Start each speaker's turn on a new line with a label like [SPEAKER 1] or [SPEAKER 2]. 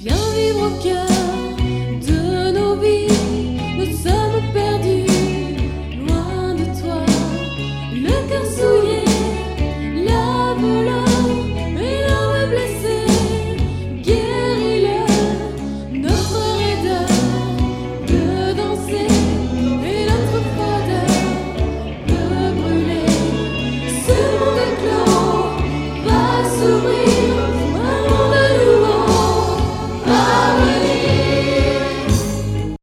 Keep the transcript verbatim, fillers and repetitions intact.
[SPEAKER 1] Viens vivre au cœur de nos vies. Nous sommes perdus, loin de toi. Le cœur souillé, lave-le. Et l'âme blessée, guéris-le. Notre raideur peut danser et notre froideur peut brûler. Ce monde clos va s'ouvrir.